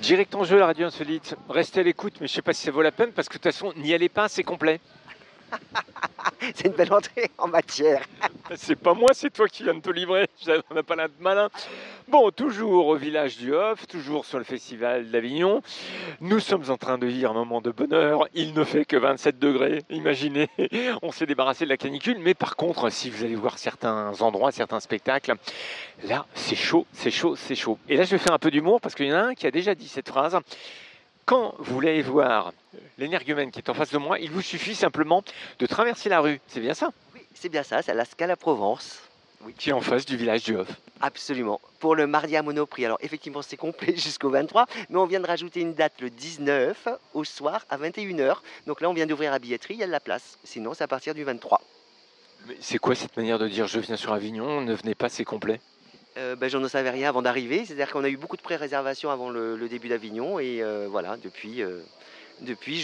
Direct en jeu, la radio insolite. Restez à l'écoute, mais je sais pas si ça vaut la peine parce que de toute façon, n'y allez pas, c'est complet. C'est une belle entrée en matière. C'est pas moi, c'est toi qui viens de te livrer. On n'a pas l'air de malin. Bon, toujours au village du Hof, toujours sur le festival d'Avignon. Nous sommes en train de vivre un moment de bonheur. Il ne fait que 27 degrés. Imaginez, on s'est débarrassé de la canicule. Mais par contre, si vous allez voir certains endroits, certains spectacles, là, c'est chaud, c'est chaud, c'est chaud. Et là, je vais faire un peu d'humour parce qu'il y en a un qui a déjà dit cette phrase. Quand vous voulez voir l'énergumène qui est en face de moi, il vous suffit simplement de traverser la rue. C'est bien ça? Oui, c'est bien ça, c'est à la Scala Provence. Oui, Qui est en face du village du Hof. absolument. Pour le mardi à Monoprix. Alors effectivement, c'est complet jusqu'au 23, mais on vient de rajouter une date le 19 au soir à 21h. Donc là, on vient d'ouvrir la billetterie, il y a de la place. Sinon, c'est à partir du 23. Mais c'est quoi cette manière de dire je viens sur Avignon, ne venez pas, c'est complet? Je n'en savais rien avant d'arriver. C'est-à-dire qu'on a eu beaucoup de pré-réservations avant le début d'Avignon. Et voilà, depuis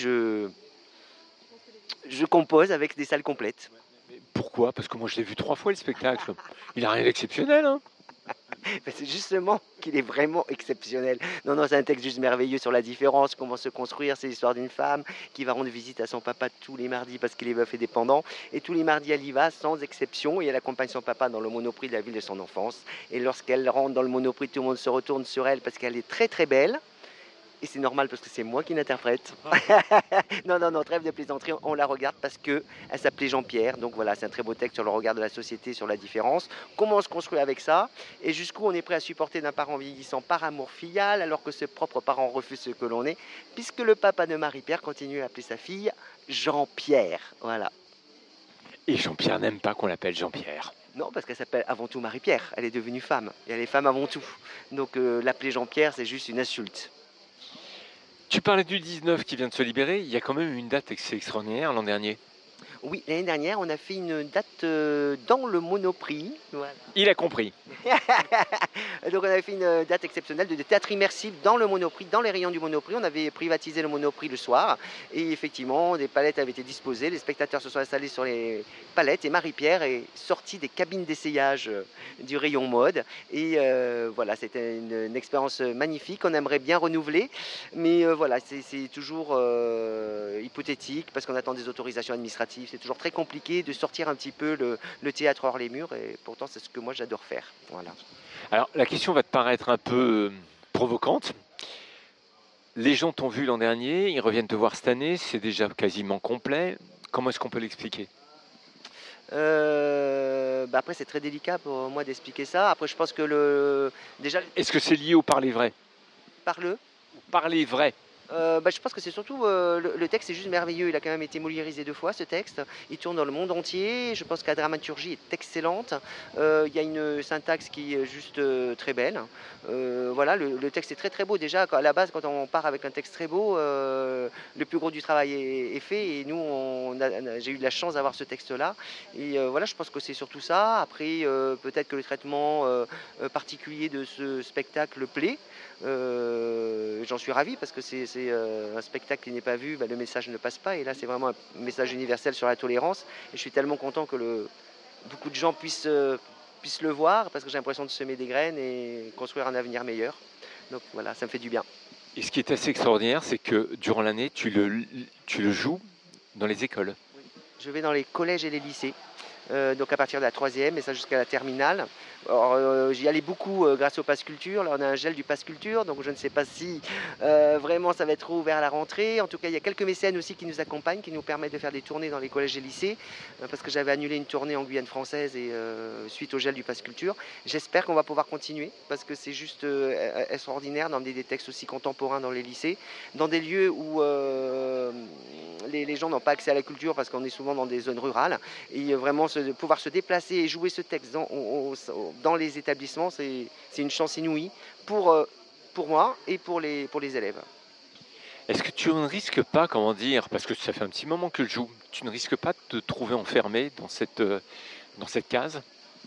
je compose avec des salles complètes. Mais pourquoi? Parce que moi je l'ai vu 3 fois le spectacle. Il n'a rien d'exceptionnel, hein? C'est justement qu'il est vraiment exceptionnel. Non, non, c'est un texte juste merveilleux sur la différence, comment se construire. C'est l'histoire d'une femme qui va rendre visite à son papa tous les mardis parce qu'il est veuf et dépendant. Et tous les mardis, elle y va sans exception et elle accompagne son papa dans le Monoprix de la ville de son enfance. Et lorsqu'elle rentre dans le Monoprix, tout le monde se retourne sur elle parce qu'elle est très très belle. Et c'est normal parce que c'est moi qui l'interprète. Non, non, non, trêve de plaisanterie, on la regarde parce qu'elle s'appelait Jean-Pierre. Donc voilà, c'est un très beau texte sur le regard de la société, sur la différence. Comment on se construit avec ça et jusqu'où on est prêt à supporter d'un parent vieillissant par amour filial alors que ses propres parents refusent ce que l'on est, puisque le papa de Marie-Pierre continue à appeler sa fille Jean-Pierre. Voilà. Et Jean-Pierre n'aime pas qu'on l'appelle Jean-Pierre. Non, parce qu'elle s'appelle avant tout Marie-Pierre. Elle est devenue femme et elle est femme avant tout. Donc l'appeler Jean-Pierre, c'est juste une insulte. Tu parlais du 19 qui vient de se libérer, il y a quand même une date extraordinaire l'an dernier. Oui, l'année dernière, on a fait une date dans le Monoprix. Voilà. Il a compris. Donc on avait fait une date exceptionnelle de théâtre immersif dans le Monoprix, dans les rayons du Monoprix. On avait privatisé le Monoprix le soir et effectivement des palettes avaient été disposées. Les spectateurs se sont installés sur les palettes et Marie-Pierre est sortie des cabines d'essayage du rayon mode. Et voilà, c'était une expérience magnifique. On aimerait bien renouveler, mais voilà, c'est toujours hypothétique parce qu'on attend des autorisations administratives. C'est toujours très compliqué de sortir un petit peu le théâtre hors les murs et pourtant c'est ce que moi j'adore faire. Voilà. Alors la question va te paraître un peu provocante. Les gens t'ont vu l'an dernier, ils reviennent te voir cette année, c'est déjà quasiment complet. Comment est-ce qu'on peut l'expliquer? Après c'est très délicat pour moi d'expliquer ça. Après je pense que déjà Est-ce que c'est lié au parler vrai? par le Parler vrai. je pense que c'est surtout le texte est juste merveilleux. Il a quand même été moliérisé 2 fois ce texte. Il tourne dans le monde entier. Je pense que la dramaturgie est excellente. Il y a une syntaxe qui est juste très belle. Voilà, le texte est très très beau. Déjà, à la base, quand on part avec un texte très beau, le plus gros du travail est fait. Et nous, j'ai eu de la chance d'avoir ce texte-là. Et voilà, je pense que c'est surtout ça. Après, peut-être que le traitement particulier de ce spectacle plaît. J'en suis ravi parce que c'est un spectacle qui n'est pas vu, le message ne passe pas et là c'est vraiment un message universel sur la tolérance et je suis tellement content que beaucoup de gens puissent le voir parce que j'ai l'impression de semer des graines et construire un avenir meilleur. Donc voilà, ça me fait du bien. Et ce qui est assez extraordinaire, c'est que durant l'année, tu le joues dans les écoles. Je vais dans les collèges et les lycées. Donc à partir de la 3e et ça jusqu'à la terminale. Alors, j'y allais beaucoup grâce au Pass Culture. Là, on a un gel du Pass Culture, donc je ne sais pas si vraiment ça va être ouvert à la rentrée. En tout cas, il y a quelques mécènes aussi qui nous accompagnent, qui nous permettent de faire des tournées dans les collèges et lycées, parce que j'avais annulé une tournée en Guyane française et suite au gel du Pass Culture. J'espère qu'on va pouvoir continuer, parce que c'est juste extraordinaire d'emmener des textes aussi contemporains dans les lycées, dans des lieux où les gens n'ont pas accès à la culture, parce qu'on est souvent dans des zones rurales. Et vraiment pouvoir se déplacer et jouer ce texte dans les établissements, c'est une chance inouïe pour moi et pour les élèves. Est-ce que tu ne risques pas, comment dire, parce que ça fait un petit moment que je joue, tu ne risques pas de te trouver enfermé dans cette case?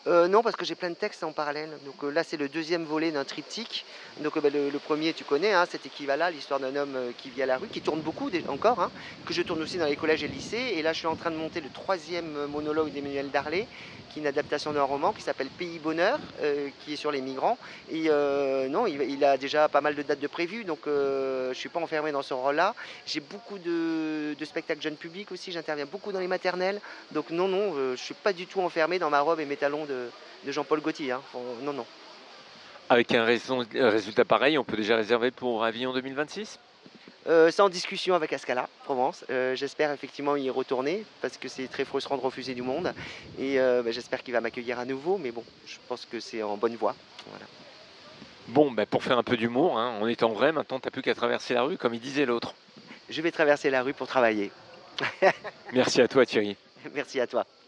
Non, parce que j'ai plein de textes en parallèle. Donc là, c'est le deuxième volet d'un triptyque. Donc le premier, tu connais, hein, cet équivalent, l'histoire d'un homme qui vit à la rue, qui tourne beaucoup encore, hein, que je tourne aussi dans les collèges et lycées. Et là, je suis en train de monter le troisième monologue d'Emmanuel Darlé, qui est une adaptation d'un roman qui s'appelle Pays Bonheur, qui est sur les migrants. Et non, il a déjà pas mal de dates de prévues, donc je ne suis pas enfermé dans ce rôle-là. J'ai beaucoup de spectacles jeunes publics aussi, j'interviens beaucoup dans les maternelles. Donc non, je ne suis pas du tout enfermé dans ma robe et mes talons de Jean-Paul Gaultier. Hein. Non, non. Avec un résultat pareil, on peut déjà réserver pour Avignon 2026 ? C'est en discussion avec Ascala, Provence. J'espère effectivement y retourner parce que c'est très frustrant de refuser du monde. Et j'espère qu'il va m'accueillir à nouveau. Mais bon, je pense que c'est en bonne voie. Voilà. Bon, pour faire un peu d'humour, hein, en étant vrai, maintenant t'as plus qu'à traverser la rue comme il disait l'autre. Je vais traverser la rue pour travailler. Merci à toi Thierry. Merci à toi.